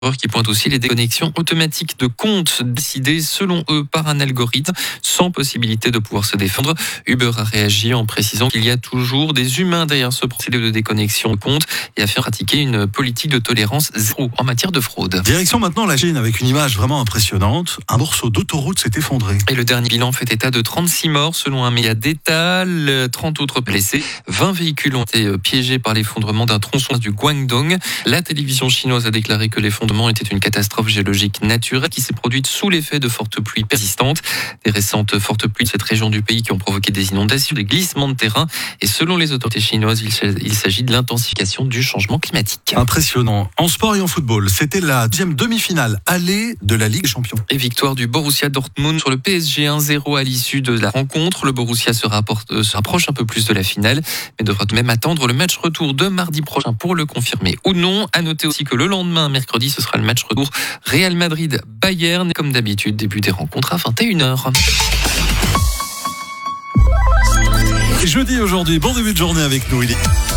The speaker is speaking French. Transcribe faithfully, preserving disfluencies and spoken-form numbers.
qui pointe aussi les déconnexions automatiques de comptes décidées selon eux par un algorithme sans possibilité de pouvoir se défendre. Uber a réagi en précisant qu'il y a toujours des humains derrière ce procédé de déconnexion de compte et a fait pratiquer une politique de tolérance zéro en matière de fraude. Direction maintenant la Chine avec une image vraiment impressionnante. Un morceau d'autoroute s'est effondré. Et le dernier bilan fait état de trente-six morts selon un média d'État, trente autres blessés. vingt véhicules ont été piégés par l'effondrement d'un tronçon du Guangdong. La télévision chinoise a déclaré que l'effondrement était une catastrophe géologique naturelle qui s'est produite sous l'effet de fortes pluies persistantes. Des récentes fortes pluies de cette région du pays qui ont provoqué des inondations, des glissements de terrain. Et selon les autorités chinoises, il s'agit de l'intensification du changement climatique. Impressionnant. En sport et en football, c'était la deuxième demi-finale allée de la Ligue des Champions. Et victoire du Borussia Dortmund sur le P S G un zéro à l'issue de la rencontre. Le Borussia se, rapporte, euh, se rapproche un peu plus de la finale, mais devra tout de même attendre le match retour de mardi prochain pour le confirmer ou non. À noter aussi que le lendemain, mercredi, ce sera le match retour Real Madrid-Bayern. Comme d'habitude, début des rencontres à vingt et une heures. Jeudi aujourd'hui, bon début de journée avec nous. Il est